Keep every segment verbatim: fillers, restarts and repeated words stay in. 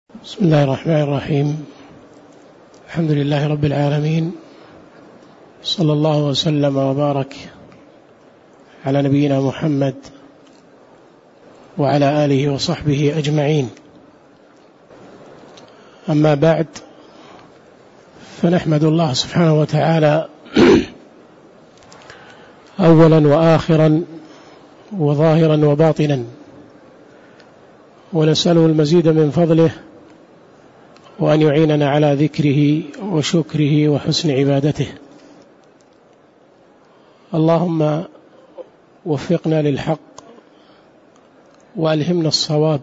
بسم الله الرحمن الرحيم. الحمد لله رب العالمين، صلى الله وسلم وبارك على نبينا محمد وعلى آله وصحبه أجمعين. أما بعد، فنحمد الله سبحانه وتعالى أولا وآخرا وظاهرا وباطنا، ونسأله المزيد من فضله وأن يعيننا على ذكره وشكره وحسن عبادته. اللهم وفقنا للحق وألهمنا الصواب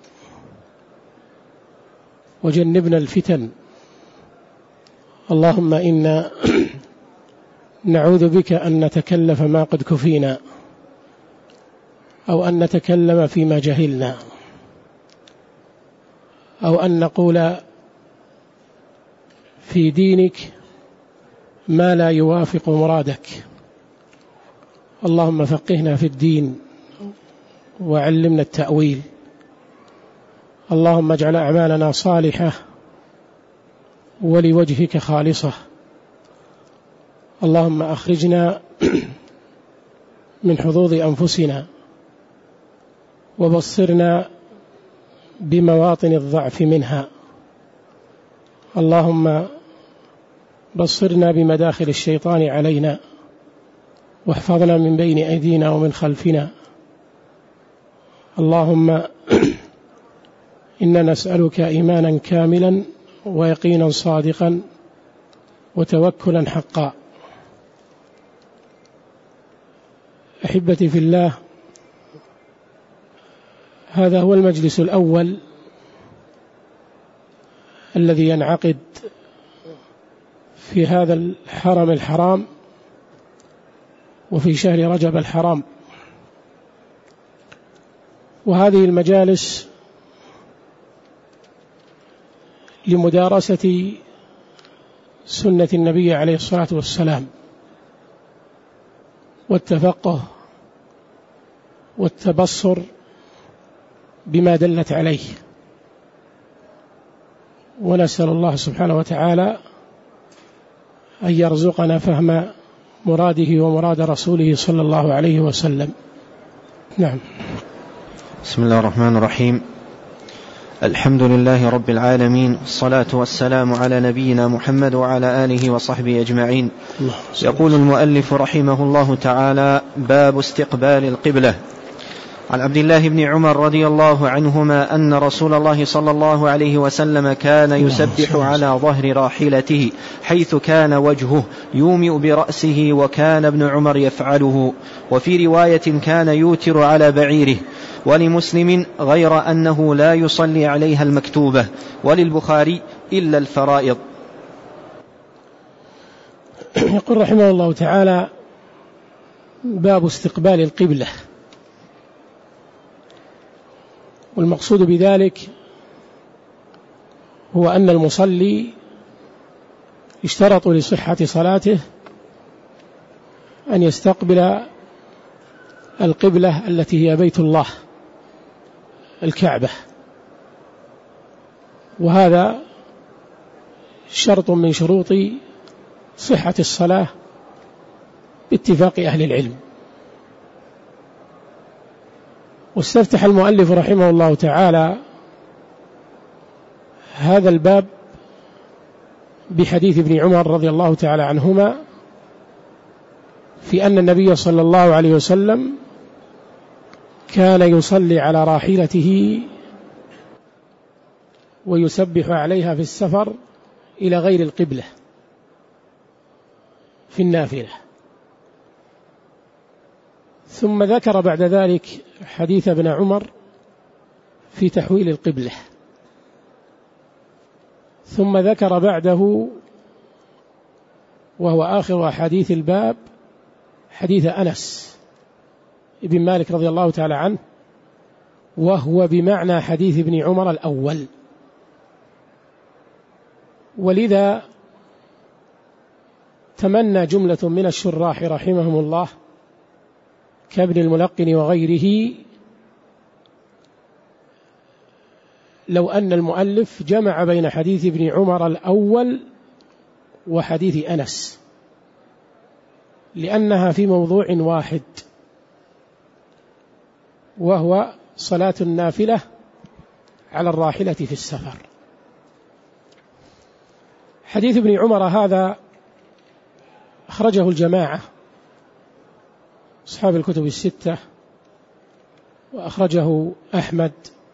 وجنبنا الفتن. اللهم إنا نعوذ بك أن نتكلف ما قد كفينا، أو أن نتكلم فيما جهلنا، أو أن نقول في دينك ما لا يوافق مرادك. اللهم فقهنا في الدين وعلمنا التأويل. اللهم اجعل أعمالنا صالحة ولوجهك خالصة. اللهم أخرجنا من حظوظ أنفسنا وبصرنا بمواطن الضعف منها. اللهم بصرنا بمداخل الشيطان علينا، واحفظنا من بين أيدينا ومن خلفنا. اللهم إنا نسألك إيمانا كاملا ويقينا صادقا وتوكلا حقا. أحبتي في الله، هذا هو المجلس الأول الذي ينعقد في هذا الحرم الحرام وفي شهر رجب الحرام. وهذه المجالس لمدارسة سنة النبي عليه الصلاة والسلام، والتفقه والتبصر بما دلت عليه. ونسأل الله سبحانه وتعالى أن يرزقنا فهم مراده ومراد رسوله صلى الله عليه وسلم. نعم. بسم الله الرحمن الرحيم. الحمد لله رب العالمين، الصلاة والسلام على نبينا محمد وعلى آله وصحبه أجمعين. يقول المؤلف رحمه الله تعالى: باب استقبال القبلة. عن عبد الله بن عمر رضي الله عنهما أن رسول الله صلى الله عليه وسلم كان يسبح على ظهر راحلته حيث كان وجهه يومئ برأسه، وكان ابن عمر يفعله. وفي رواية كان يوتر على بعيره. ولمسلم غير أنه لا يصلي عليها المكتوبة. وللبخاري إلا الفرائض. يقول رحمه الله تعالى: باب استقبال القبلة. والمقصود بذلك هو أن المصلي اشترط لصحة صلاته أن يستقبل القبلة التي هي بيت الله الكعبة، وهذا شرط من شروط صحة الصلاة باتفاق أهل العلم. واستفتح المؤلف رحمه الله تعالى هذا الباب بحديث ابن عمر رضي الله تعالى عنهما في أن النبي صلى الله عليه وسلم كان يصلي على راحلته ويسبح عليها في السفر إلى غير القبلة في النافلة. ثم ذكر بعد ذلك حديث ابن عمر في تحويل القبلة. ثم ذكر بعده، وهو آخر حديث الباب، حديث أنس ابن مالك رضي الله تعالى عنه، وهو بمعنى حديث ابن عمر الأول. ولذا تمنى جملة من الشراح رحمهم الله كابن الملقن وغيره لو أن المؤلف جمع بين حديث ابن عمر الأول وحديث أنس، لأنها في موضوع واحد، وهو صلاة النافلة على الراحلة في السفر. حديث ابن عمر هذا أخرجه الجماعة أصحاب الكتب الستة، وأخرجه أحمد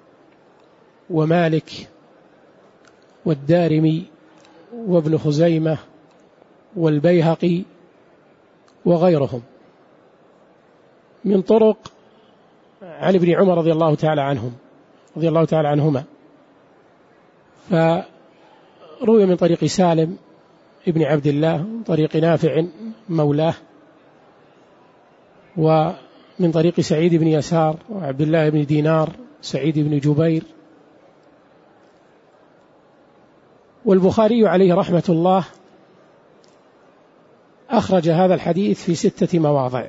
ومالك والدارمي وابن خزيمة والبيهقي وغيرهم من طرق عن ابن عمر رضي الله تعالى عنهم رضي الله تعالى عنهما. فروي من طريق سالم ابن عبد الله، من طريق نافع مولاه، ومن طريق سعيد بن يسار وعبد الله بن دينار سعيد بن جبير. والبخاري عليه رحمة الله أخرج هذا الحديث في ستة مواضع.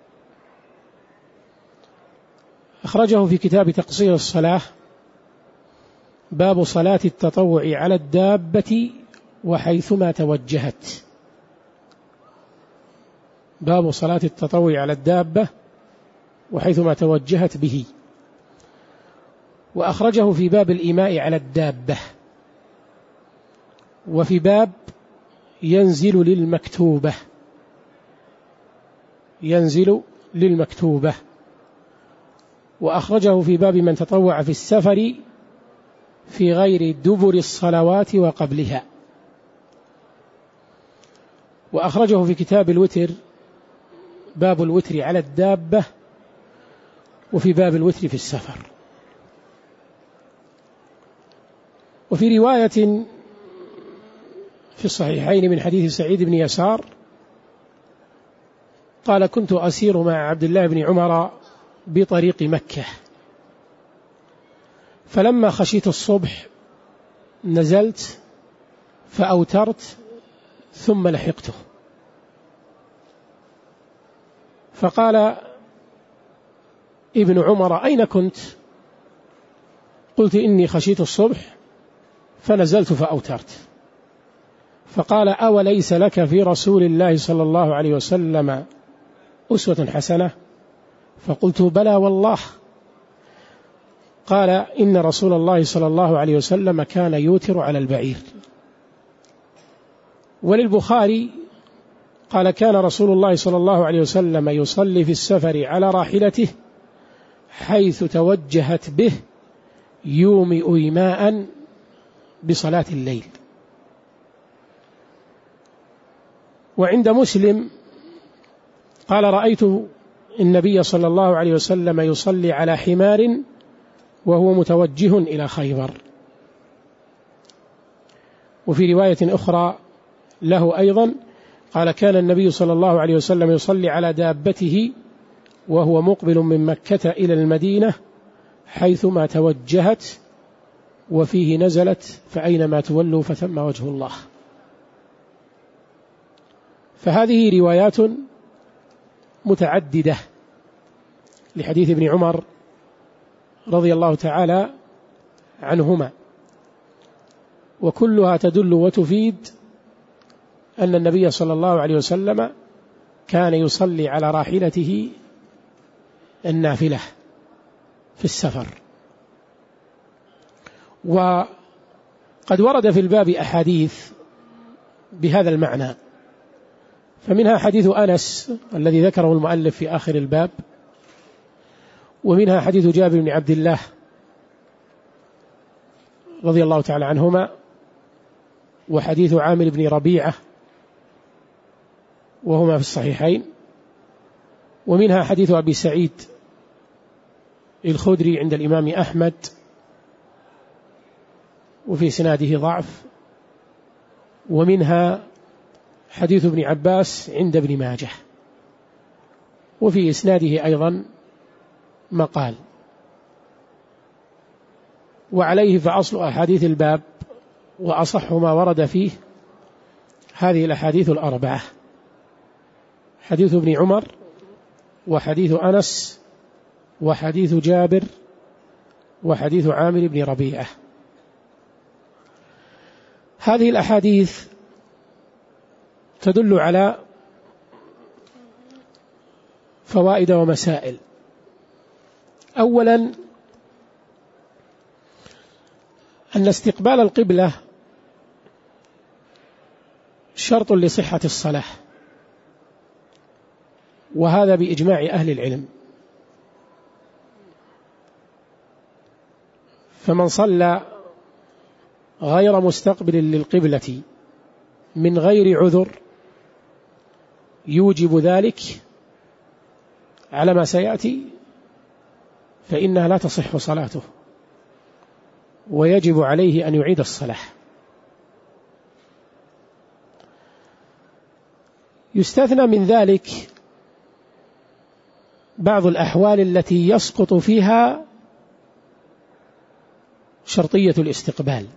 أخرجه في كتاب تقصير الصلاة، باب صلاة التطوع على الدابة وحيثما توجهت، باب صلاة التطوع على الدابة وحيثما توجهت به. وأخرجه في باب الإيماء على الدابة، وفي باب ينزل للمكتوبة، ينزل للمكتوبة. وأخرجه في باب من تطوع في السفر في غير دبر الصلوات وقبلها. وأخرجه في كتاب الوتر، باب الوتر على الدابة، وفي باب الوتر في السفر. وفي رواية في الصحيحين من حديث سعيد بن يسار قال: كنت أسير مع عبد الله بن عمر بطريق مكة، فلما خشيت الصبح نزلت فأوترت ثم لحقته، فقال ابن عمر: أين كنت؟ قلت: إني خشيت الصبح فنزلت فأوترت. فقال: أوليس لك في رسول الله صلى الله عليه وسلم أسوة حسنة؟ فقلت: بلى والله. قال: إن رسول الله صلى الله عليه وسلم كان يوتر على البعير. وللبخاري قال: كان رسول الله صلى الله عليه وسلم يصلي في السفر على راحلته حيث توجهت به يومئ إيماء بصلاة الليل. وعند مسلم قال: رأيت النبي صلى الله عليه وسلم يصلي على حمار وهو متوجه إلى خيبر. وفي رواية أخرى له أيضا قال: كان النبي صلى الله عليه وسلم يصلي على دابته وهو مقبل من مكة إلى المدينة حيثما توجهت، وفيه نزلت: فأينما تولوا فثم وجه الله. فهذه روايات متعددة لحديث ابن عمر رضي الله تعالى عنهما، وكلها تدل وتفيد أن النبي صلى الله عليه وسلم كان يصلي على راحلته النافلة في السفر. وقد ورد في الباب أحاديث بهذا المعنى، فمنها حديث أنس الذي ذكره المؤلف في آخر الباب، ومنها حديث جابر بن عبد الله رضي الله تعالى عنهما، وحديث عامر بن ربيعة وهما في الصحيحين، ومنها حديث أبي سعيد الخدري عند الإمام أحمد وفي سناده ضعف، ومنها حديث ابن عباس عند ابن ماجه وفي إسناده أيضا مقال. وعليه فأصل أحاديث الباب وأصح ما ورد فيه هذه الأحاديث الأربعة: حديث ابن عمر، وحديث أنس، وحديث جابر، وحديث عامر بن ربيعة هذه الأحاديث تدل على فوائد ومسائل. أولا أن استقبال القبلة شرط لصحة الصلاة، وهذا بإجماع أهل العلم. فمن صلى غير مستقبل للقبلة من غير عذر يوجب ذلك على ما سيأتي فإنها لا تصح صلاته، ويجب عليه أن يعيد الصلاة. يستثنى من ذلك بعض الأحوال التي يسقط فيها شرطية الاستقبال.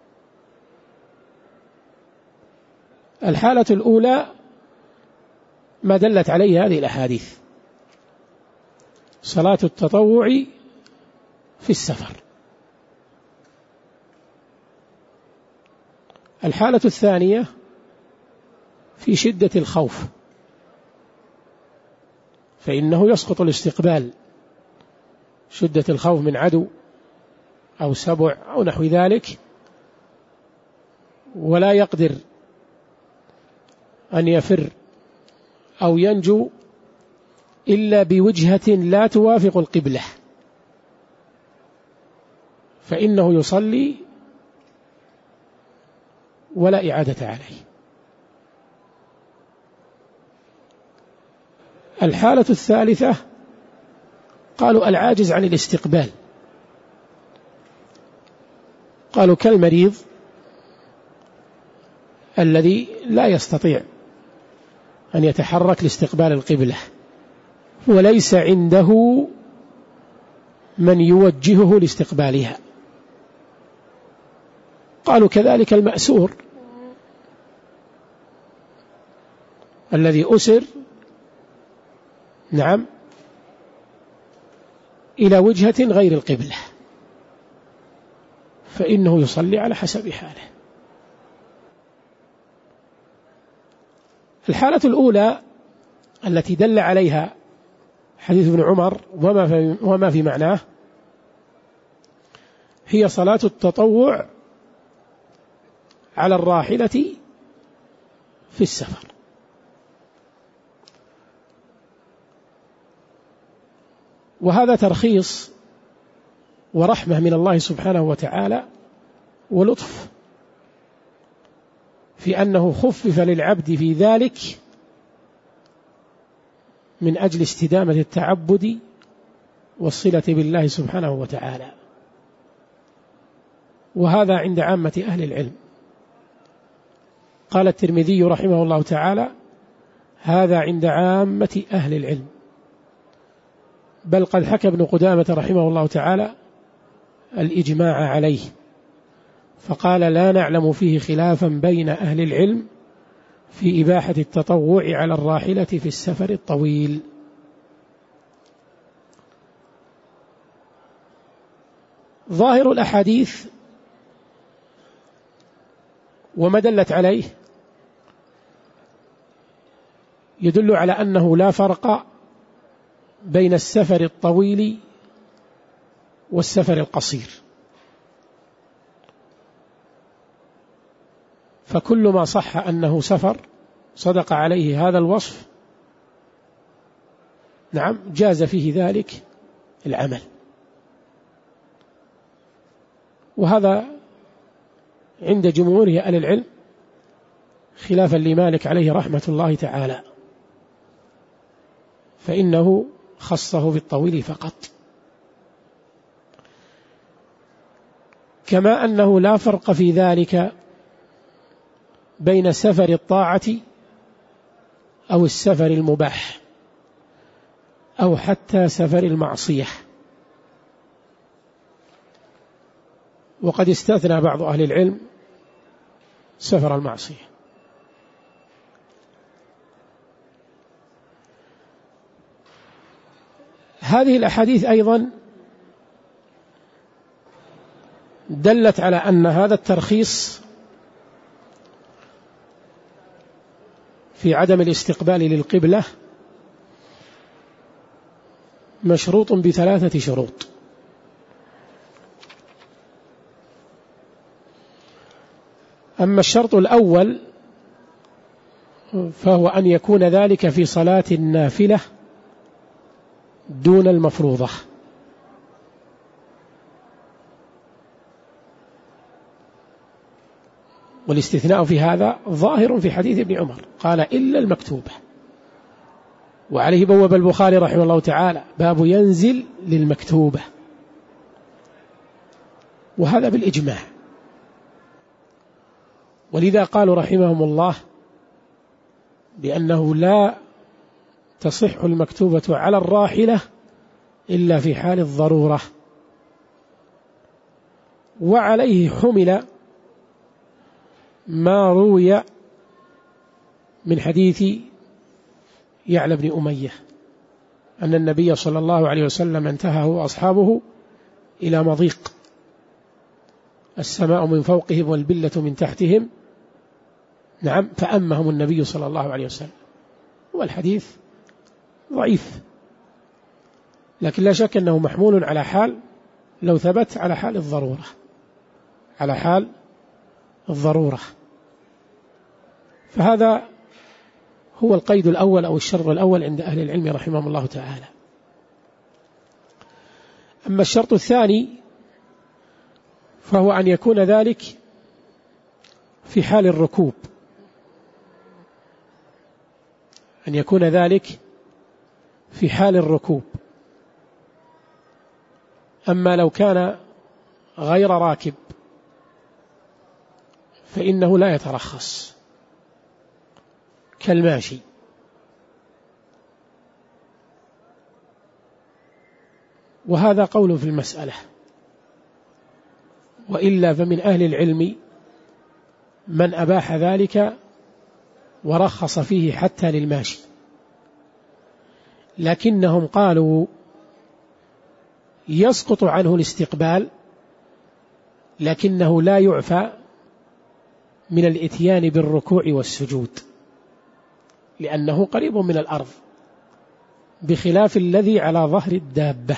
الحالة الأولى ما دلت عليه هذه الأحاديث، صلاة التطوع في السفر. الحالة الثانية في شدة الخوف، فإنه يسقط الاستقبال، شدة الخوف من عدو أو سبع أو نحو ذلك، ولا يقدر أن يفر أو ينجو إلا بوجهة لا توافق القبلة، فإنه يصلي ولا إعادة عليه. الحالة الثالثة قالوا العاجز عن الاستقبال، قالوا كالمريض الذي لا يستطيع أن يتحرك لاستقبال القبلة وليس عنده من يوجهه لاستقبالها. قالوا كذلك المأسور الذي أسر نعم إلى وجهة غير القبلة، فإنه يصلي على حسب حاله. الحالة الأولى التي دل عليها حديث ابن عمر وما في, وما في معناه هي صلاة التطوع على الراحلة في السفر. وهذا ترخيص ورحمة من الله سبحانه وتعالى ولطف في أنه خفف للعبد في ذلك من أجل استدامة التعبد والصلة بالله سبحانه وتعالى. وهذا عند عامة أهل العلم. قال الترمذي رحمه الله تعالى: هذا عند عامة أهل العلم، بل قد حكى ابن قدامة رحمه الله تعالى الإجماع عليه، فقال: لا نعلم فيه خلافا بين أهل العلم في إباحة التطوع على الراحلة في السفر الطويل. ظاهر الأحاديث وما دلت عليه يدل على أنه لا فرق بين السفر الطويل والسفر القصير، فكل ما صح أنه سفر صدق عليه هذا الوصف نعم جاز فيه ذلك العمل. وهذا عند جمهور أهل العلم خلافا لمالك عليه رحمة الله تعالى، فإنه خصه بالطويل فقط. كما أنه لا فرق في ذلك بين سفر الطاعة أو السفر المباح أو حتى سفر المعصية. وقد استثنى بعض أهل العلم سفر المعصية. هذه الأحاديث أيضا دلت على أن هذا الترخيص في عدم الاستقبال للقبلة مشروط بثلاثة شروط. أما الشرط الأول فهو أن يكون ذلك في صلاة النافلة دون المفروضة، والاستثناء في هذا ظاهر في حديث ابن عمر، قال إلا المكتوبة، وعليه بوب البخاري رحمه الله تعالى باب ينزل للمكتوبة، وهذا بالإجماع. ولذا قالوا رحمهم الله بأنه لا تصح المكتوبة على الراحلة إلا في حال الضرورة. وعليه حمل ما روي من حديث يعلى بن أمية أن النبي صلى الله عليه وسلم انتهى وأصحابه إلى مضيق، السماء من فوقهم والبلة من تحتهم، نعم، فأمهم النبي صلى الله عليه وسلم. والحديث ضعيف، لكن لا شك أنه محمول على حال، لو ثبت على حال الضرورة، على حال الضرورة. فهذا هو القيد الأول أو الشرط الأول عند أهل العلم رحمهم الله تعالى. أما الشرط الثاني فهو أن يكون ذلك في حال الركوب، أن يكون ذلك في حال الركوب. أما لو كان غير راكب فإنه لا يترخص كالماشي. وهذا قول في المسألة، وإلا فمن أهل العلم من أباح ذلك ورخص فيه حتى للماشي، لكنهم قالوا يسقط عنه الاستقبال، لكنه لا يعفى من الإتيان بالركوع والسجود لأنه قريب من الأرض، بخلاف الذي على ظهر الدابة،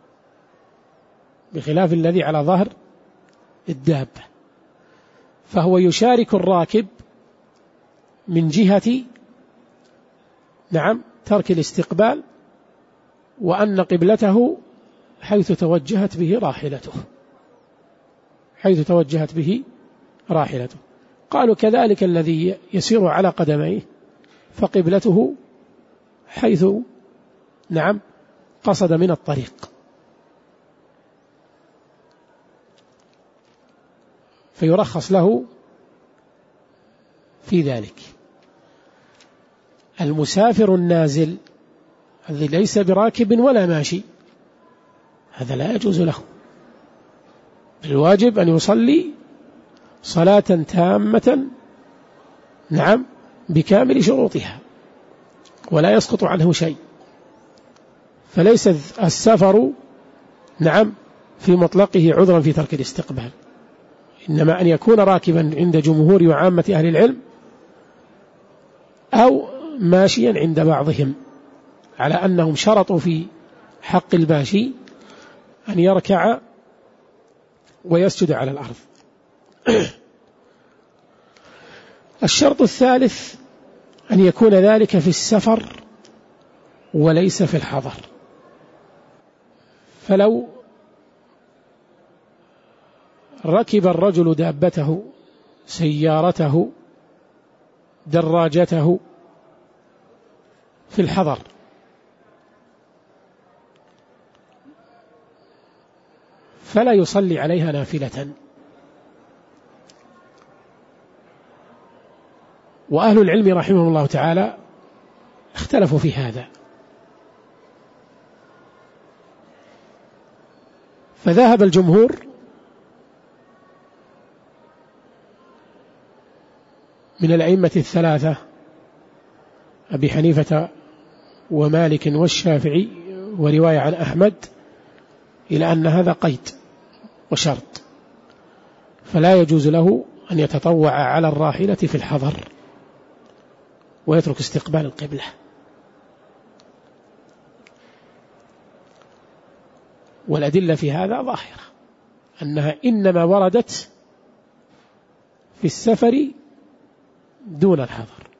بخلاف الذي على ظهر الدابة، فهو يشارك الراكب من جهة نعم ترك الاستقبال، وأن قبلته حيث توجهت به راحلته، حيث توجهت به راحلته. قالوا كذلك الذي يسير على قدميه فقبلته حيث نعم قصد من الطريق، فيرخص له في ذلك. المسافر النازل الذي ليس براكب ولا ماشي هذا لا يجوز له، الواجب أن يصلي صلاة تامة نعم بكامل شروطها ولا يسقط عنه شيء. فليس السفر نعم في مطلقه عذرا في ترك الاستقبال، إنما أن يكون راكبا عند جمهور وعامة أهل العلم أو ماشيا عند بعضهم، على أنهم شرطوا في حق الماشي أن يركع ويسجد على الأرض. الشرط الثالث أن يكون ذلك في السفر وليس في الحضر. فلو ركب الرجل دابته، سيارته، دراجته في الحضر، فلا يصلي عليها نافلة. وأهل العلم رحمهم الله تعالى اختلفوا في هذا، فذهب الجمهور من الأئمة الثلاثة أبي حنيفة ومالك والشافعي ورواية عن أحمد إلى أن هذا قيد وشرط، فلا يجوز له أن يتطوع على الراحلة في الحضر، ويترك استقبال القبلة. والأدلة في هذا ظاهرة أنها إنما وردت في السفر دون الحضر.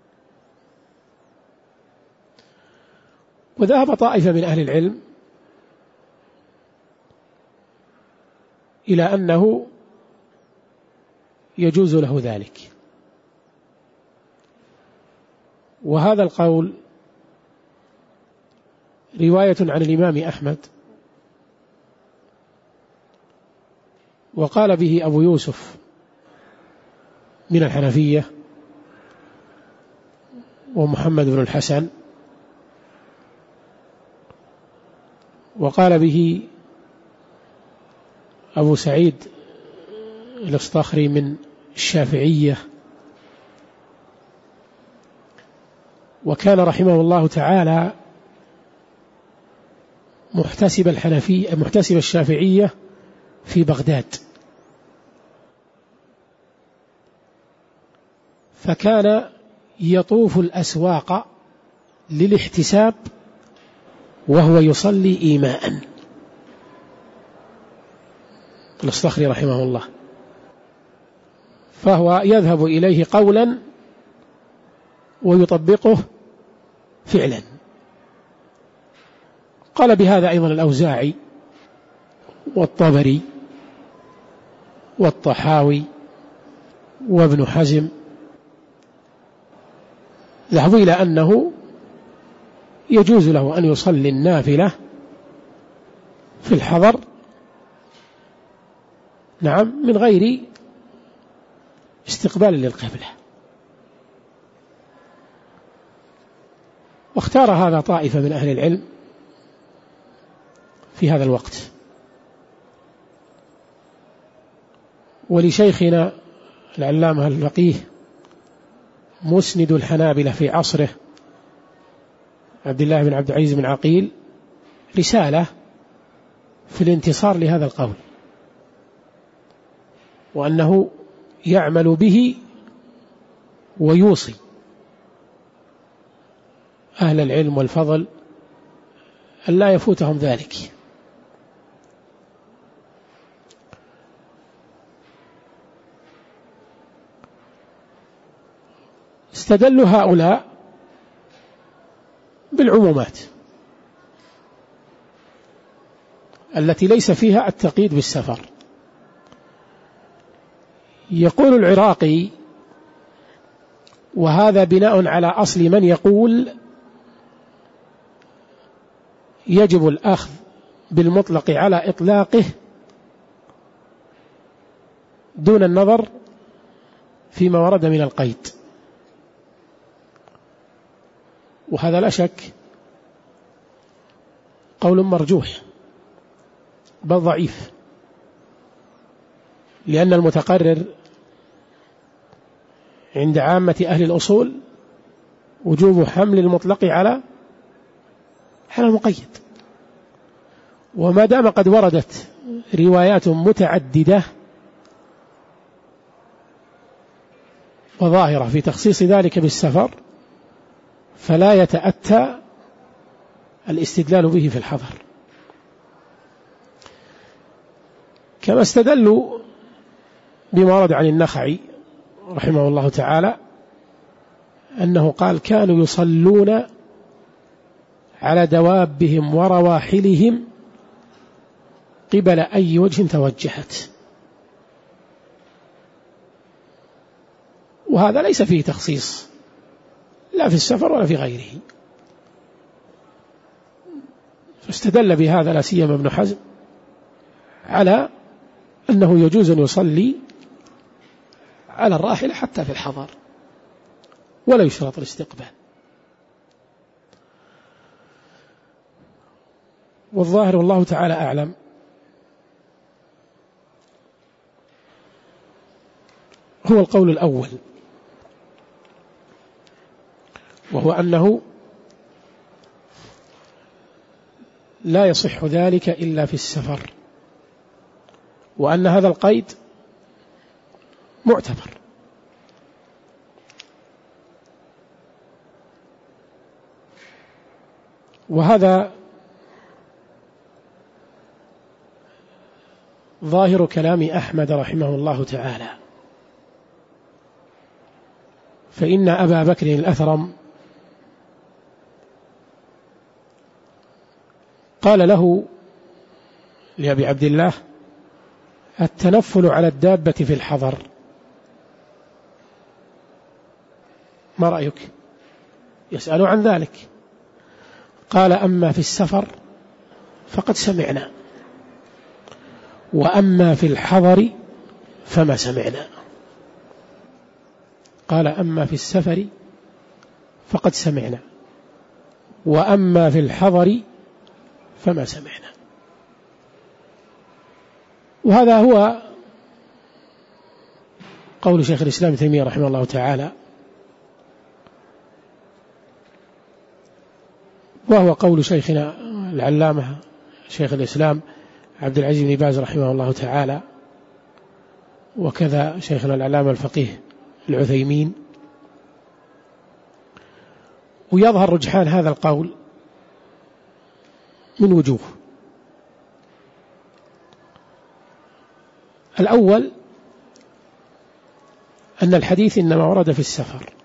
وذهب طائفة من أهل العلم إلى أنه يجوز له ذلك، وهذا القول رواية عن الإمام أحمد، وقال به أبو يوسف من الحنفية ومحمد بن الحسن، وقال به أبو سعيد الأصطخري من الشافعية، وكان رحمه الله تعالى محتسب الحنفية محتسب الشافعية في بغداد، فكان يطوف الأسواق للاحتساب وهو يصلي إيماء. الأصطخري رحمه الله، فهو يذهب إليه قولا ويطبقه فعلا. قال بهذا أيضا الأوزاعي والطبري والطحاوي وابن حزم، ذهبوا إلى أنه يجوز له أن يصلي النافلة في الحضر، نعم، من غير استقبال للقبلة. واختار هذا طائفة من أهل العلم في هذا الوقت. ولشيخنا العلامة الفقيه مسند الحنابلة في عصره عبد الله بن عبد العزيز بن عقيل رسالة في الانتصار لهذا القول، وأنه يعمل به ويوصي أهل العلم والفضل أن لا يفوتهم ذلك. استدل هؤلاء بالعمومات التي ليس فيها التقييد بالسفر. يقول العراقي، وهذا بناء على أصل من يقول يجب الأخذ بالمطلق على إطلاقه دون النظر فيما ورد من القيد، وهذا لا شك قول مرجوح بل ضعيف، لأن المتقرر عند عامة أهل الأصول وجوب حمل المطلق على على المقيد. وما دام قد وردت روايات متعددة وظاهرة في تخصيص ذلك بالسفر، فلا يتأتى الاستدلال به في الحضر. كما استدلوا بما ورد عن النخعي رحمه الله تعالى أنه قال كانوا يصلون على دوابهم ورواحلهم قبل أي وجه توجهت، وهذا ليس فيه تخصيص لا في السفر ولا في غيره. فاستدل بهذا لا سيما ابن حزم على أنه يجوز أن يصلي على الراحلة حتى في الحضر ولا يشترط الاستقبال. والظاهر والله تعالى أعلم هو القول الأول، وهو أنه لا يصح ذلك إلا في السفر، وأن هذا القيد معتبر. وهذا ظاهر كلام أحمد رحمه الله تعالى، فإن أبا بكر الأثرم قال له لأبي عبد الله: التنفل على الدابة في الحضر ما رأيك؟ يسأل عن ذلك. قال: أما في السفر فقد سمعنا، وأما في الحضر فما سمعنا. قال: أما في السفر فقد سمعنا، وأما في الحضر فما سمعنا. وهذا هو قول شيخ الإسلام ابن تيمية رحمه الله تعالى، وهو قول شيخنا العلامة شيخ الإسلام عبد العزيز بن باز رحمه الله تعالى، وكذا شيخنا العلامة الفقيه العثيمين. ويظهر رجحان هذا القول من وجوه: الأول أن الحديث إنما ورد في السفر،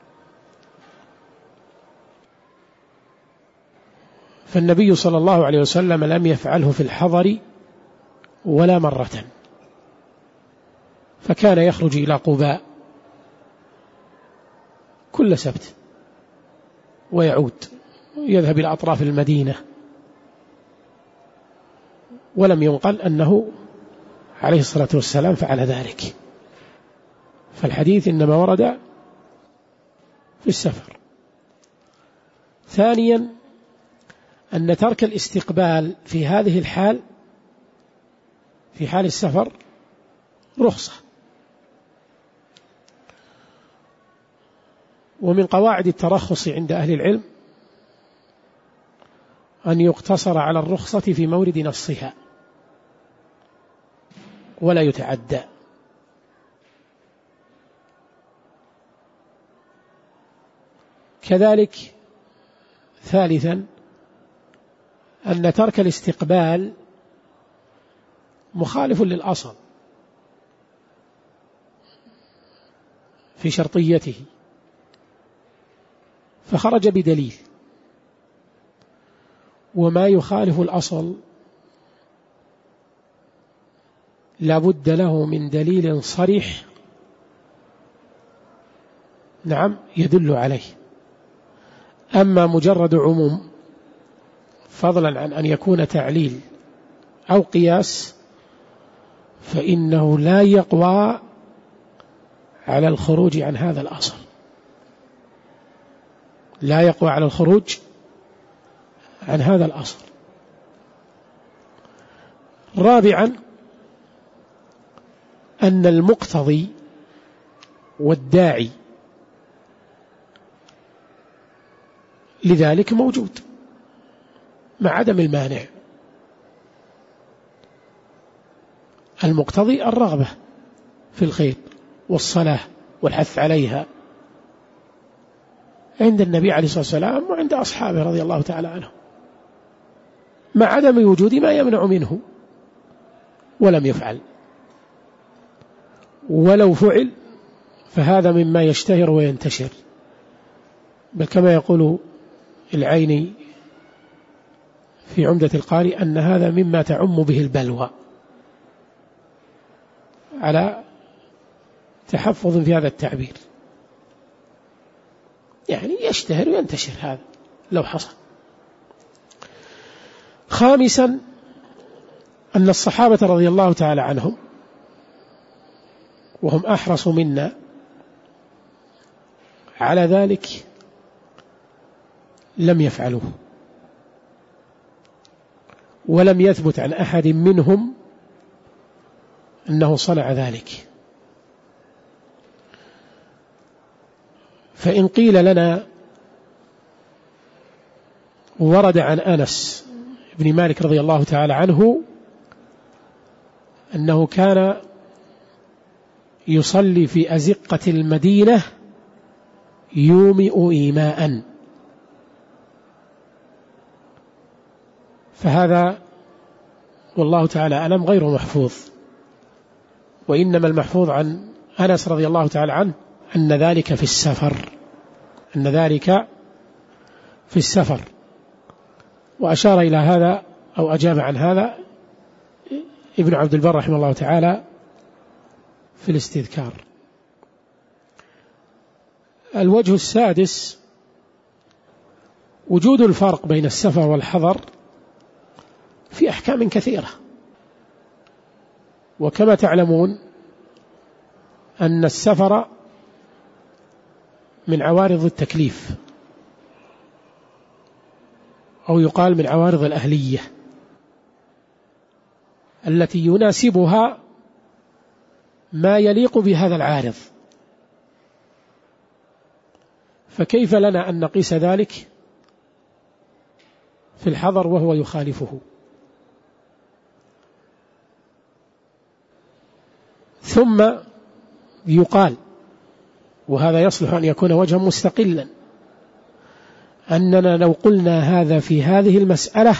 فالنبي صلى الله عليه وسلم لم يفعله في الحضر ولا مرة، فكان يخرج إلى قباء كل سبت ويعود يذهب إلى أطراف المدينة، ولم ينقل أنه عليه الصلاة والسلام فعل ذلك. فالحديث إنما ورد في السفر. ثانيا أن ترك الاستقبال في هذه الحال، في حال السفر، رخصة. ومن قواعد الترخص عند أهل العلم أن يقتصر على الرخصة في مورد نصها ولا يتعدى. كذلك ثالثا أن ترك الاستقبال مخالف للأصل في شرطيته، فخرج بدليل، وما يخالف الأصل لا بد له من دليل صريح نعم يدل عليه. أما مجرد عموم فضلا عن أن يكون تعليل أو قياس فإنه لا يقوى على الخروج عن هذا الأصل، لا يقوى على الخروج عن هذا الأصل. رابعا أن المقتضي والداعي لذلك موجود مع عدم المانع. المقتضي الرغبة في الخير والصلاة والحث عليها عند النبي عليه الصلاة والسلام وعند أصحابه رضي الله تعالى عنهم، مع عدم وجود ما يمنع منه، ولم يفعل. ولو فعل فهذا مما يشتهر وينتشر، بل كما يقول العيني في عمدة القارئ أن هذا مما تعم به البلوى، على تحفظ في هذا التعبير، يعني يشتهر وينتشر هذا لو حصل. خامسا أن الصحابة رضي الله تعالى عنهم وهم أحرص منا على ذلك لم يفعلوه، ولم يثبت عن أحد منهم أنه صنع ذلك. فإن قيل لنا ورد عن أنس بن مالك رضي الله تعالى عنه أنه كان يصلي في أزقة المدينة يومئ إيماء، فهذا والله تعالى أعلم غير محفوظ، وإنما المحفوظ عن أنس رضي الله تعالى عنه أن ذلك في السفر، أن ذلك في السفر. وأشار إلى هذا أو أجاب عن هذا ابن عبد البر رحمه الله تعالى في الاستذكار. الوجه السادس وجود الفرق بين السفر والحضر في أحكام كثيرة. وكما تعلمون أن السفر من عوارض التكليف، أو يقال من عوارض الأهلية التي يناسبها ما يليق بهذا العارض، فكيف لنا أن نقيس ذلك في الحضر وهو يخالفه؟ ثم يقال، وهذا يصلح أن يكون وجها مستقلا، أننا لو قلنا هذا في هذه المسألة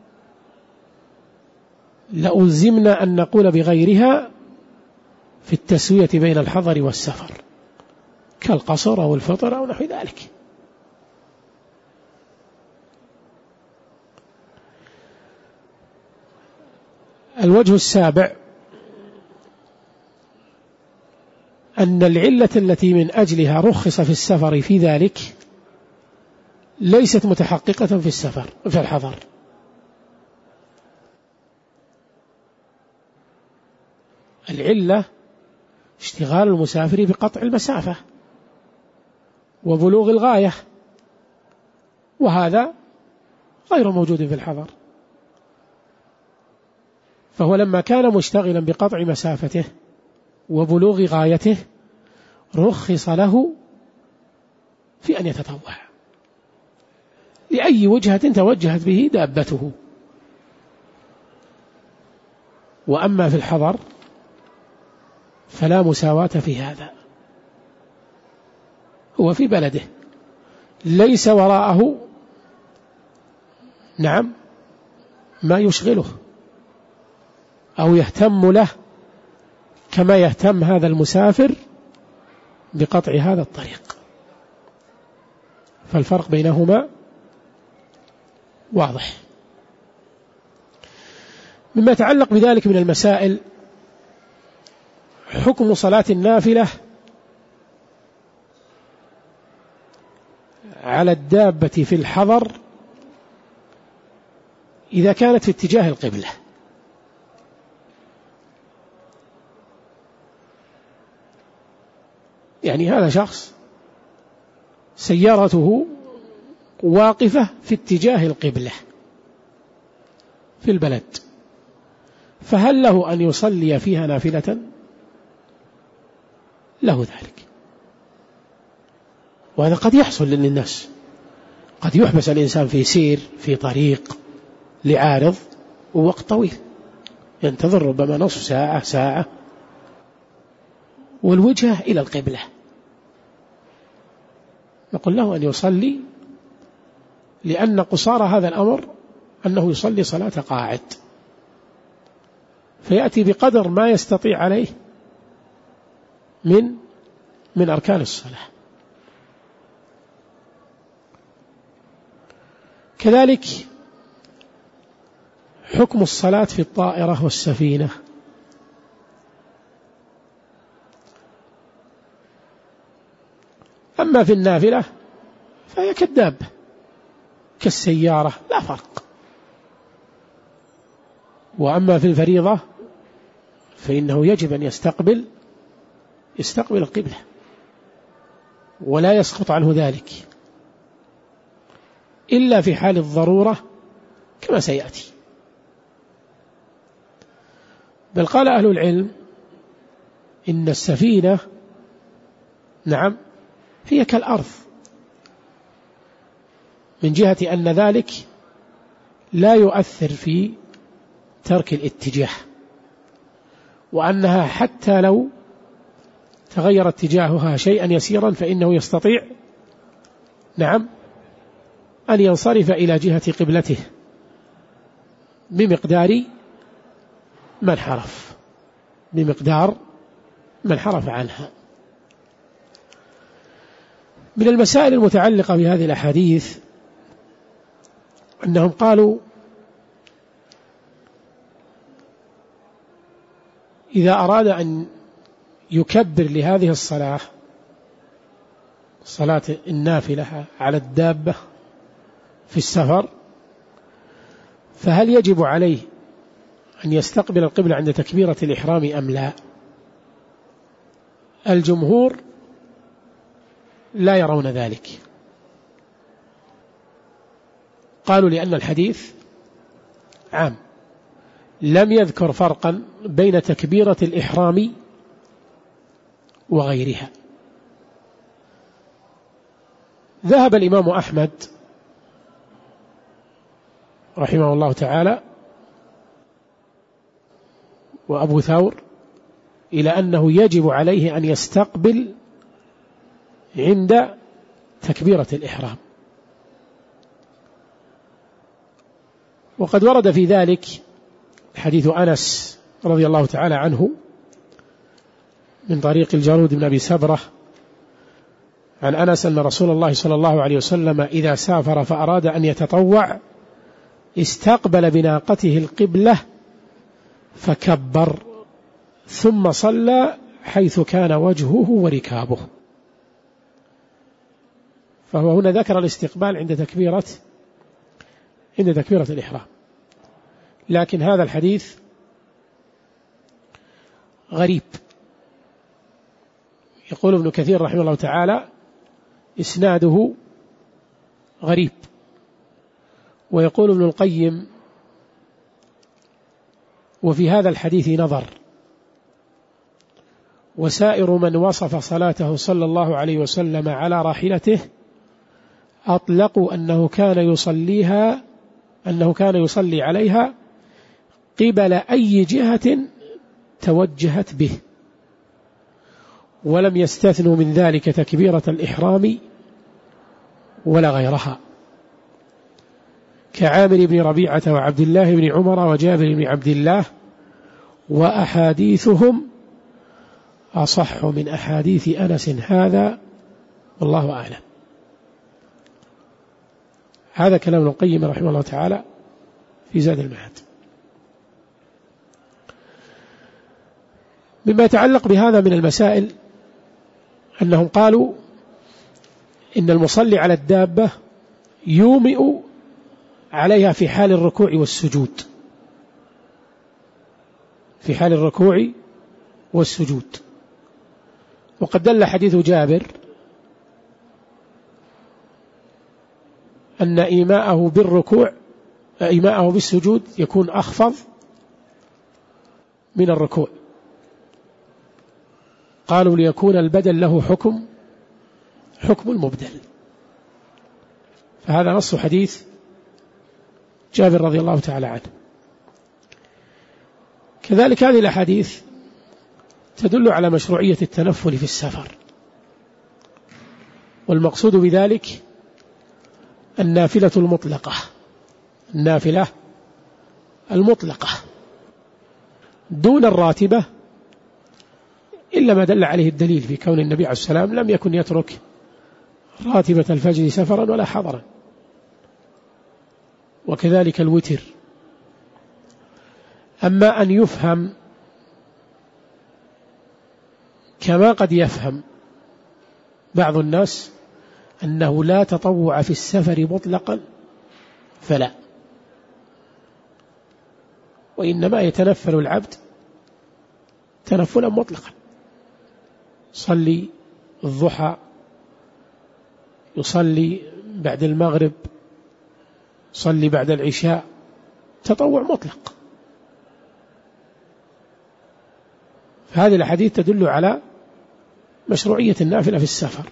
لألزمنا أن نقول بغيرها في التسوية بين الحضر والسفر كالقصر أو الفطر أو نحو ذلك. الوجه السابع أن العلة التي من أجلها رخص في السفر في ذلك ليست متحققة في السفر في الحضر. العلة اشتغال المسافر بقطع المسافة وبلوغ الغاية، وهذا غير موجود في الحضر. فهو لما كان مشتغلا بقطع مسافته وبلوغ غايته رخص له في أن يتطوع لأي وجهة توجهت به دابته. وأما في الحضر فلا مساواة في هذا، هو في بلده ليس وراءه نعم ما يشغله أو يهتم له كما يهتم هذا المسافر بقطع هذا الطريق. فالفرق بينهما واضح. مما يتعلق بذلك من المسائل حكم صلاة النافلة على الدابة في الحضر إذا كانت في اتجاه القبلة. يعني هذا شخص سيارته واقفة في اتجاه القبلة في البلد، فهل له أن يصلي فيها نافلة؟ له ذلك. وهذا قد يحصل للناس، قد يحبس الإنسان في سير في طريق لعارض ووقت طويل ينتظر ربما نصف ساعة ساعة والوجهة إلى القبلة، نقول له أن يصلي، لأن قصار هذا الأمر أنه يصلي صلاة قاعد، فيأتي بقدر ما يستطيع عليه من من أركان الصلاة. كذلك حكم الصلاة في الطائرة والسفينة. أما في النافلة فهي كالدابة كالسيارة لا فرق. وأما في الفريضة فإنه يجب أن يستقبل يستقبل القبلة ولا يسقط عنه ذلك إلا في حال الضرورة كما سيأتي. بل قال أهل العلم إن السفينة نعم هي كالأرض، من جهة أن ذلك لا يؤثر في ترك الاتجاه، وأنها حتى لو تغير اتجاهها شيئا يسيرا فإنه يستطيع نعم أن ينصرف إلى جهة قبلته بمقدار من حرف بمقدار من حرف عنها. من المسائل المتعلقة بهذه الأحاديث أنهم قالوا إذا أراد أن يكبر لهذه الصلاة صلاة النافلة على الدابة في السفر فهل يجب عليه أن يستقبل القبلة عند تكبيرة الإحرام أم لا؟ الجمهور لا يرون ذلك، قالوا لأن الحديث عام لم يذكر فرقا بين تكبيرة الإحرام وغيرها. ذهب الإمام أحمد رحمه الله تعالى وأبو ثور إلى أنه يجب عليه أن يستقبل عند تكبيرة الإحرام، وقد ورد في ذلك حديث أنس رضي الله تعالى عنه من طريق الجارود بن أبي سبرة عن أنس أن رسول الله صلى الله عليه وسلم إذا سافر فأراد أن يتطوع استقبل بناقته القبلة فكبر ثم صلى حيث كان وجهه وركابه. فهو هنا ذكر الاستقبال عند تكبيرة عند تكبيرة الإحرام، لكن هذا الحديث غريب. يقول ابن كثير رحمه الله تعالى إسناده غريب، ويقول ابن القيم وفي هذا الحديث نظر، وسائر من وصف صلاته صلى الله عليه وسلم على راحلته أطلقوا أنه كان يصليها أنه كان يصلي عليها قبل أي جهة توجهت به، ولم يستثنوا من ذلك تكبيرة الإحرام ولا غيرها، كعامر بن ربيعة وعبد الله بن عمر وجابر بن عبد الله، وأحاديثهم أصح من أحاديث أنس هذا والله أعلم. هذا كلام ابن القيم رحمه الله تعالى في زاد المعاد. مما يتعلق بهذا من المسائل أنهم قالوا إن المصلي على الدابة يومئ عليها في حال الركوع والسجود في حال الركوع والسجود وقد دل حديث جابر أن إيماءه بالركوع إيماءه بالسجود يكون أخفض من الركوع. قالوا ليكون البدل له حكم حكم المبدل، فهذا نص حديث جابر رضي الله تعالى عنه. كذلك هذه الأحاديث تدل على مشروعية التنفل في السفر، والمقصود بذلك النافلة المطلقة النافلة المطلقة دون الراتبة، إلا ما دل عليه الدليل في كون النبي عليه السلام لم يكن يترك راتبة الفجر سفرا ولا حضرا، وكذلك الوتر. أما أن يفهم كما قد يفهم بعض الناس أنه لا تطوع في السفر مطلقا فلا، وإنما يتنفل العبد تنفلا مطلقا، صلي الضحى، يصلي بعد المغرب، صلي بعد العشاء، تطوع مطلق. فهذه الحديث تدل على مشروعية النافلة في السفر.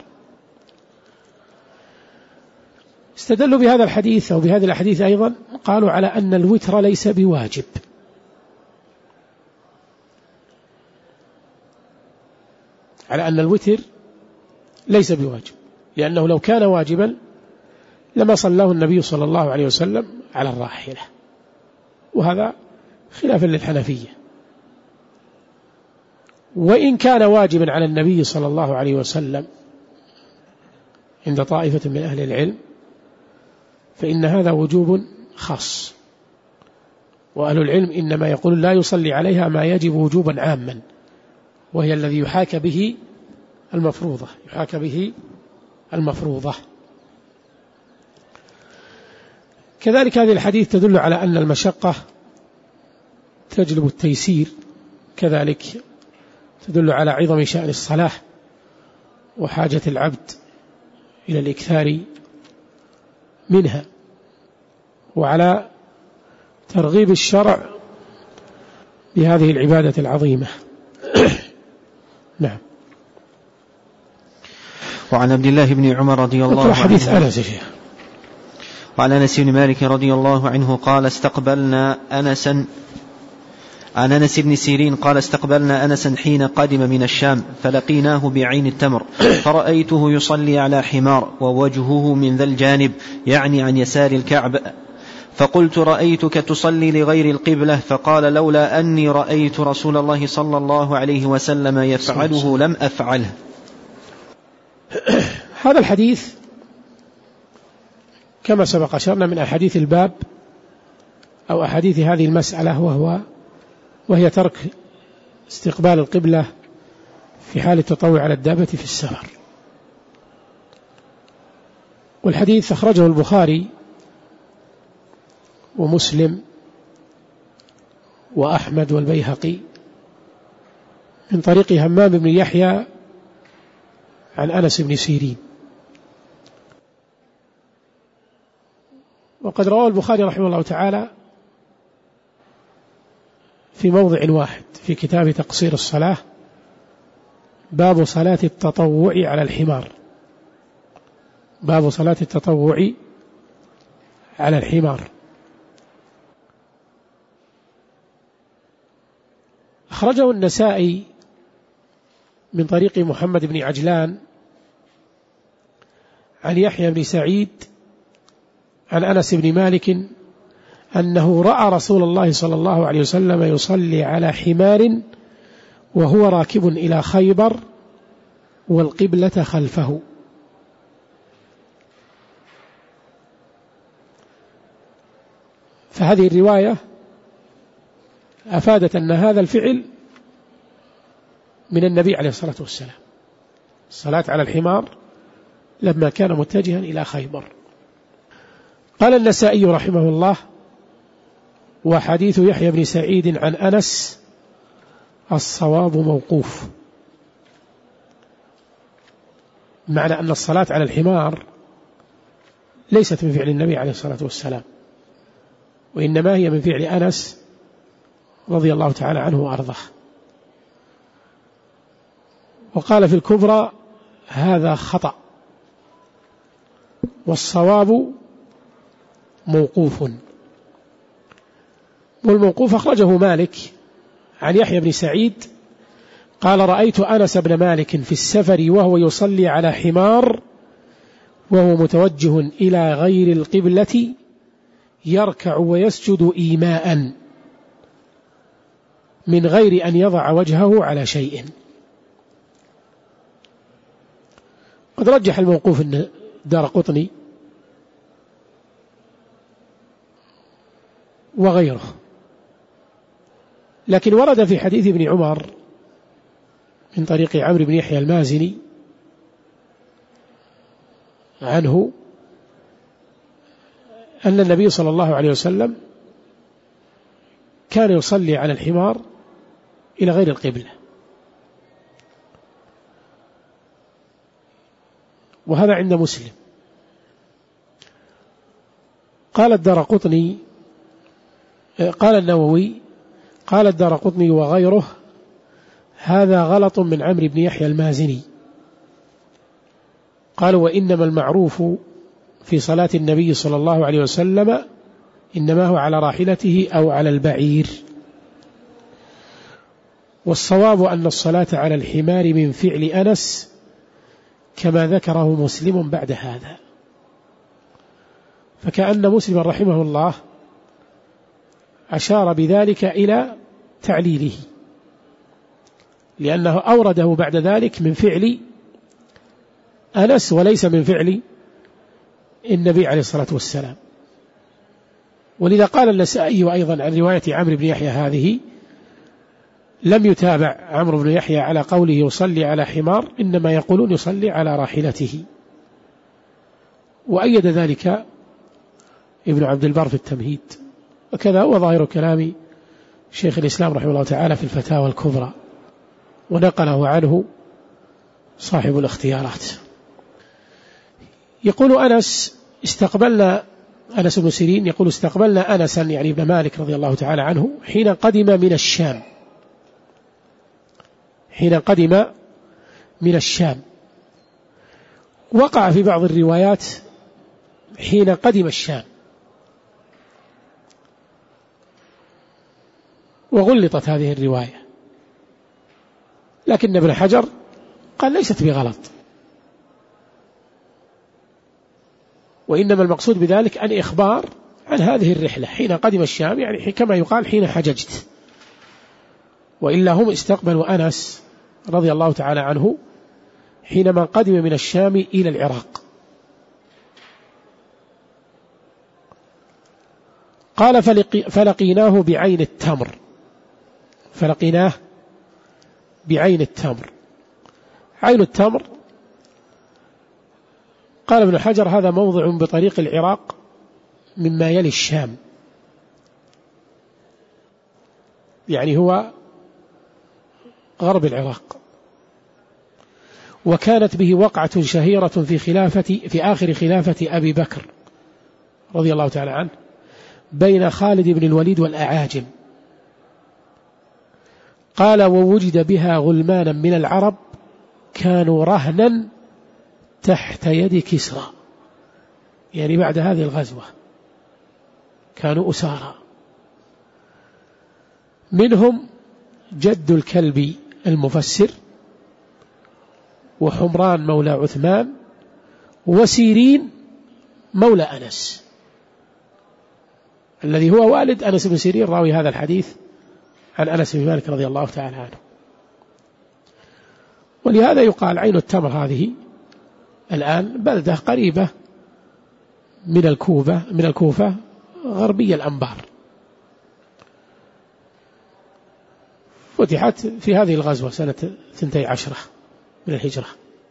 استدلوا بهذا الحديث أو بهذه الحديث أيضا، قالوا على أن الوتر ليس بواجب، على أن الوتر ليس بواجب، لأنه لو كان واجبا لما صلاه النبي صلى الله عليه وسلم على الراحلة. وهذا خلافا للحنفية. وإن كان واجبا على النبي صلى الله عليه وسلم عند طائفة من أهل العلم فإن هذا وجوب خاص، وأهل العلم إنما يقول لا يصلي عليها ما يجب وجوبا عاما، وهي الذي يحاك به المفروضة يحاك به المفروضة. كذلك هذه الحديث تدل على أن المشقة تجلب التيسير، كذلك تدل على عظم شأن الصلاة وحاجة العبد إلى الإكثار منها، وعلى ترغيب الشرع بهذه العبادة العظيمة. نعم. وعن عبد الله بن عمر رضي الله عنه حديث أنس يا شيخ. وعن أنس بن مالك رضي الله عنه قال استقبلنا أنسا عن أنس بن سيرين قال استقبلنا أنسا حين قدم من الشام فلقيناه بعين التمر فرأيته يصلي على حمار ووجهه من ذا الجانب يعني عن يسار الكعب، فقلت رأيتك تصلي لغير القبلة، فقال لولا أني رأيت رسول الله صلى الله عليه وسلم يفعله لم أفعله. هذا الحديث كما سبق أشرنا من أحاديث الباب أو أحاديث هذه المسألة، وهو وهي ترك استقبال القبلة في حال التطوع على الدابة في السفر. والحديث أخرجه البخاري ومسلم وأحمد والبيهقي من طريق همام بن يحيى عن أنس بن سيرين. وقد رواه البخاري رحمه الله تعالى في موضع واحد في كتاب تقصير الصلاة، باب صلاة التطوع على الحمار، باب صلاة التطوع على الحمار. أخرجه النسائي من طريق محمد بن عجلان عن يحيى بن سعيد عن أنس بن مالك أنه رأى رسول الله صلى الله عليه وسلم يصلي على حمار وهو راكب إلى خيبر والقبلة خلفه. فهذه الرواية أفادت أن هذا الفعل من النبي عليه الصلاة والسلام، الصلاة على الحمار لما كان متجها إلى خيبر. قال النسائي رحمه الله: وحديث يحيى بن سعيد عن أنس الصواب موقوف، معنى أن الصلاة على الحمار ليست من فعل النبي عليه الصلاة والسلام، وإنما هي من فعل أنس رضي الله تعالى عنه وأرضاه. وقال في الكبرى: هذا خطأ، والصواب موقوف. والموقوف أخرجه مالك عن يحيى بن سعيد قال: رأيت أنس بن مالك في السفر وهو يصلي على حمار وهو متوجه إلى غير القبلة يركع ويسجد إيماء من غير أن يضع وجهه على شيء. قد رجح الموقوف أن الدارقطني وغيره، لكن ورد في حديث ابن عمر من طريق عمرو بن يحيى المازني عنه أن النبي صلى الله عليه وسلم كان يصلي على الحمار إلى غير القبلة، وهذا عند مسلم. قال الدارقطني قال النووي قال الدارقطني وغيره: هذا غلط من عمرو بن يحيى المازني. قالوا: وإنما المعروف في صلاة النبي صلى الله عليه وسلم إنما هو على راحلته أو على البعير، والصواب أن الصلاة على الحمار من فعل أنس كما ذكره مسلم بعد هذا. فكأن مسلم رحمه الله أشار بذلك إلى تعليله، لأنه أورده بعد ذلك من فعل أنس وليس من فعل النبي عليه الصلاة والسلام. ولذا قال النسائي أيضا عن رواية عمرو بن يحيى هذه: لم يتابع عمرو بن يحيى على قوله يصلي على حمار، إنما يقولون يصلي على راحلته. وأيد ذلك ابن عبد البر في التمهيد، وكذا هو ظاهر كلام شيخ الإسلام رحمه الله تعالى في الفتاوى الكبرى، ونقله عنه صاحب الاختيارات. يقول أنس استقبلنا أنس بن سيرين يقول استقبلنا أنسا يعني ابن مالك رضي الله تعالى عنه حين قدم من الشام حين قدم من الشام وقع في بعض الروايات حين قدم الشام، وغلطت هذه الرواية، لكن ابن حجر قال ليست بغلط، وإنما المقصود بذلك أن إخبار عن هذه الرحلة حين قدم الشام، يعني كما يقال حين حججت، وإلا هم استقبلوا أنس رضي الله تعالى عنه حينما قدم من الشام إلى العراق. قال فلقيناه بعين التمر فلقيناه بعين التمر عين التمر قال ابن حجر هذا موضع بطريق العراق مما يلي الشام، يعني هو غرب العراق، وكانت به وقعة شهيرة في خلافة في آخر خلافة أبي بكر رضي الله تعالى عنه بين خالد بن الوليد والأعاجم. قال ووجد بها غلمانا من العرب كانوا رهنا تحت يد كسرى، يعني بعد هذه الغزوة كانوا أسارى، منهم جد الكلب المفسر، وحمران مولى عثمان، وسيرين مولى أنس الذي هو والد أنس بن سيرين راوي هذا الحديث عن أنس بن مالك رضي الله تعالى عنه. ولهذا يقال عين التمر هذه الآن بلدة قريبة من الكوفة من الكوفة غربية الأنبار، فتحت في هذه الغزوة سنة ثنتي عشرة من الهجرة.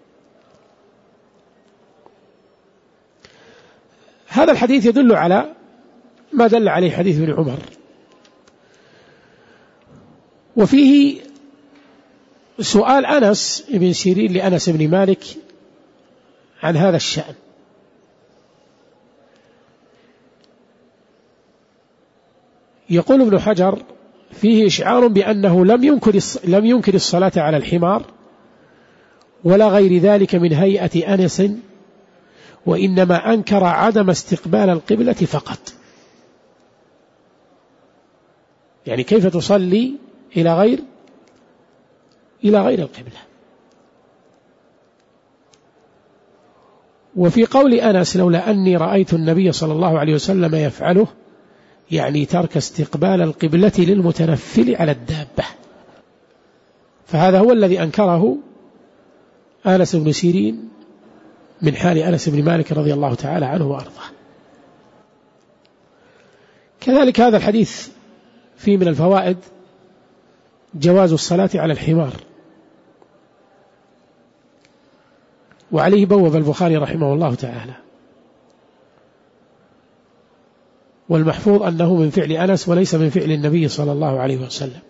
هذا الحديث يدل على ما دل عليه حديث ابن عمر، وفيه سؤال أنس بن سيرين لأنس بن مالك عن هذا الشأن. يقول ابن حجر فيه إشعار بأنه لم ينكر لم ينكر الصلاة على الحمار ولا غير ذلك من هيئة أنس، وإنما أنكر عدم استقبال القبلة فقط، يعني كيف تصلي إلى غير إلى غير القبلة. وفي قول أنس لولا أني رأيت النبي صلى الله عليه وسلم يفعله، يعني ترك استقبال القبلة للمتنفل على الدابة، فهذا هو الذي أنكره أنس بن سيرين من حال أنس بن مالك رضي الله تعالى عنه وأرضاه. كذلك هذا الحديث فيه من الفوائد جواز الصلاة على الحمار، وعليه بوب البخاري رحمه الله تعالى، والمحفوظ أنه من فعل أنس وليس من فعل النبي صلى الله عليه وسلم.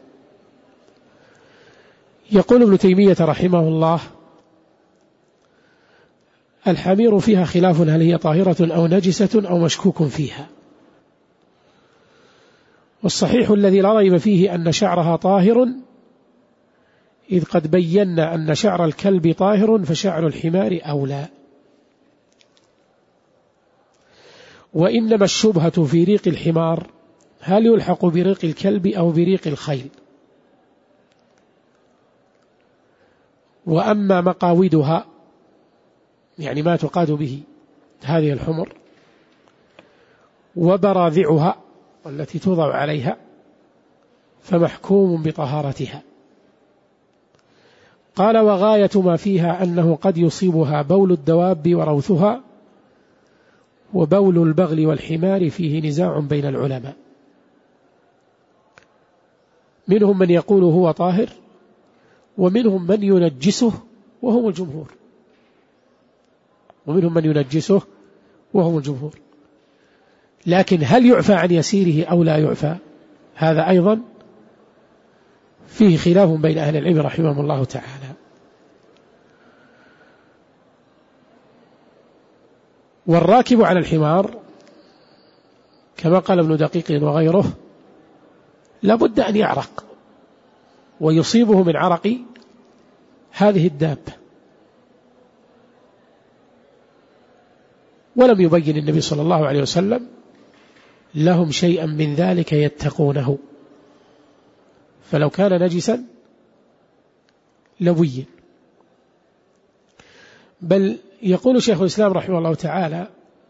يقول ابن تيمية رحمه الله الحمير فيها خلاف هل هي طاهرة أو نجسة أو مشكوك فيها، والصحيح الذي لا ريب فيه أن شعرها طاهر، إذ قد بينا أن شعر الكلب طاهر فشعر الحمار أولى، وإنما الشبهة في ريق الحمار هل يلحق بريق الكلب أو بريق الخيل، وأما مقاودها يعني ما تقاد به هذه الحمر وبراذعها والتي توضع عليها فمحكوم بطهارتها. قال وغاية ما فيها أنه قد يصيبها بول الدواب وروثها، وبول البغل والحمار فيه نزاع بين العلماء، منهم من يقول هو طاهر، ومنهم من ينجسه وهم الجمهور ومنهم من ينجسه وهم الجمهور لكن هل يعفى عن يسيره أو لا يعفى؟ هذا أيضا فيه خلاف بين أهل العلم رحمهم الله تعالى. والراكب على الحمار كما قال ابن دقيق وغيره لابد أن يعرق ويصيبه من عرق هذه الدابة، ولم يبين النبي صلى الله عليه وسلم لهم شيئا من ذلك يتقونه، فلو كان نجسا لبين. بل يقول شيخ الإسلام رحمه الله تعالى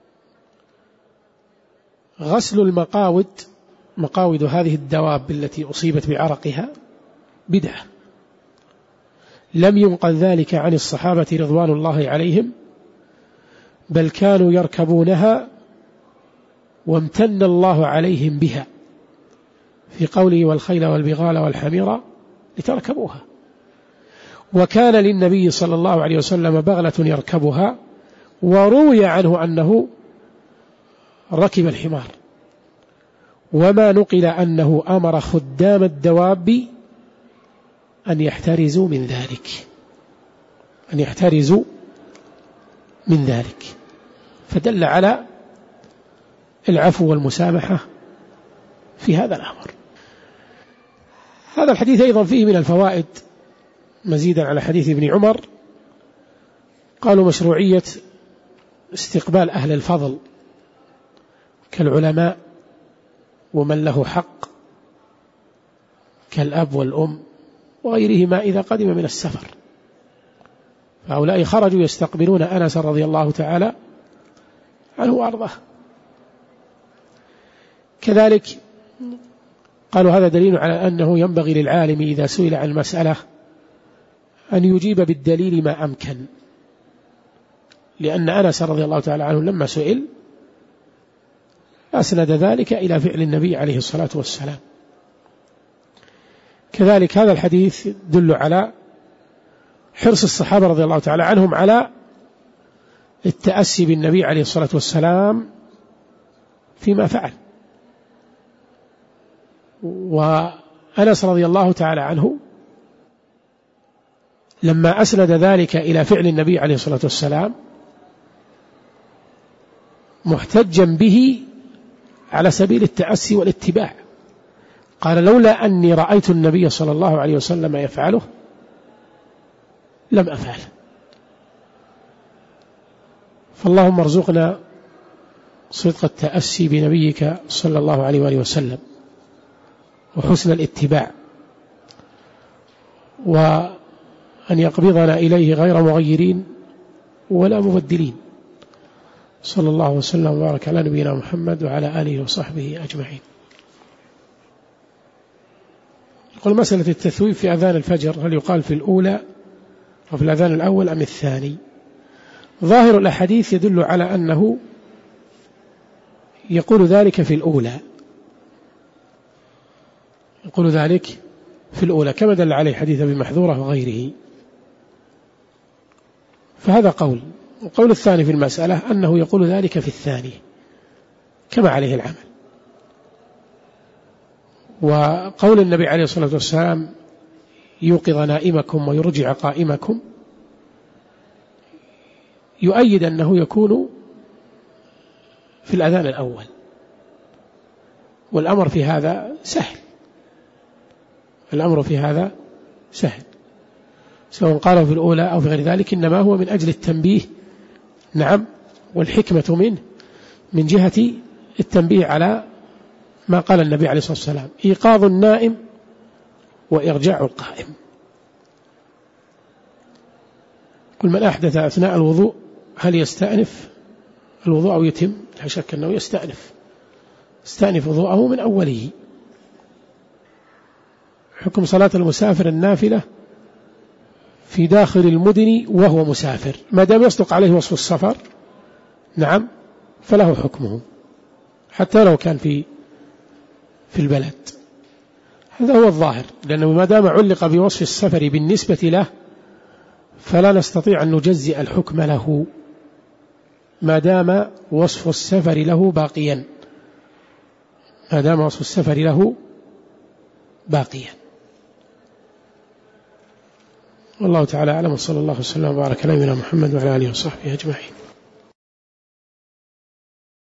غسل المقاود مقاود هذه الدواب التي أصيبت بعرقها بدعة، لم ينقل ذلك عن الصحابة رضوان الله عليهم، بل كانوا يركبونها وامتن الله عليهم بها في قوله والخيل والبغال والحمير لتركبوها. وكان للنبي صلى الله عليه وسلم بغلة يركبها، وروي عنه أنه ركب الحمار، وما نقل أنه أمر خدام الدواب أن يحترزوا من ذلك أن يحترزوا من ذلك فدل على العفو والمسامحة في هذا الأمر. هذا الحديث أيضا فيه من الفوائد مزيدا على حديث ابن عمر، قالوا مشروعية استقبال أهل الفضل كالعلماء ومن له حق كالأب والأم وغيرهما إذا قدم من السفر، فهؤلاء خرجوا يستقبلون أنس رضي الله تعالى عنه وأرضاه. كذلك قالوا هذا دليل على أنه ينبغي للعالم إذا سئل عن المسألة أن يجيب بالدليل ما أمكن، لأن أنس رضي الله تعالى عنه لما سئل أسند ذلك إلى فعل النبي عليه الصلاة والسلام. كذلك هذا الحديث يدل على حرص الصحابة رضي الله تعالى عنهم على التأسي بالنبي عليه الصلاة والسلام فيما فعل. وأنس رضي الله تعالى عنه لما أسند ذلك إلى فعل النبي عليه الصلاة والسلام محتجا به على سبيل التأسي والاتباع، قال لولا أني رأيت النبي صلى الله عليه وسلم يفعله لم أفعل. فاللهم ارزقنا صدق التأسي بنبيك صلى الله عليه وآله وسلم وحسن الاتباع، وأن يقبضنا إليه غير مغيرين ولا مبدلين. صلى الله وسلم وبارك على نبينا محمد وعلى آله وصحبه أجمعين. يقول مسألة التثويب في أذان الفجر هل يقال في الأولى أو في الأذان الأول أم الثاني؟ ظاهر الأحاديث يدل على أنه يقول ذلك في الأولى يقول ذلك في الأولى كما دل عليه حديث أبي محذورة وغيره، فهذا قول. القول الثاني في المسألة أنه يقول ذلك في الثاني كما عليه العمل. وقول النبي عليه الصلاة والسلام يوقظ نائمكم ويرجع قائمكم يؤيد أنه يكون في الأذان الأول، والأمر في هذا سهل الأمر في هذا سهل سواء قاله في الأولى أو في غير ذلك، إنما هو من أجل التنبيه نعم والحكمة منه من جهة التنبيه على ما قال النبي عليه الصلاة والسلام إيقاظ النائم وإرجاع القائم. كل من أحدث أثناء الوضوء هل يستأنف الوضوء أو يتم؟ لا شك أنه يستأنف استأنف وضوءه من أوله. حكم صلاة المسافر النافلة في داخل المدن وهو مسافر، ما دام يصدق عليه وصف السفر نعم فله حكمه حتى لو كان في في البلد. هذا هو الظاهر، لأنه ما دام علق بوصف السفر بالنسبة له فلا نستطيع أن نجزئ الحكم له ما دام وصف السفر له باقيا، ما دام وصف السفر له باقيا. والله تعالى أعلم، صلى الله وسلم وبارك على نبينا محمد وعلى آله وصحبه أجمعين.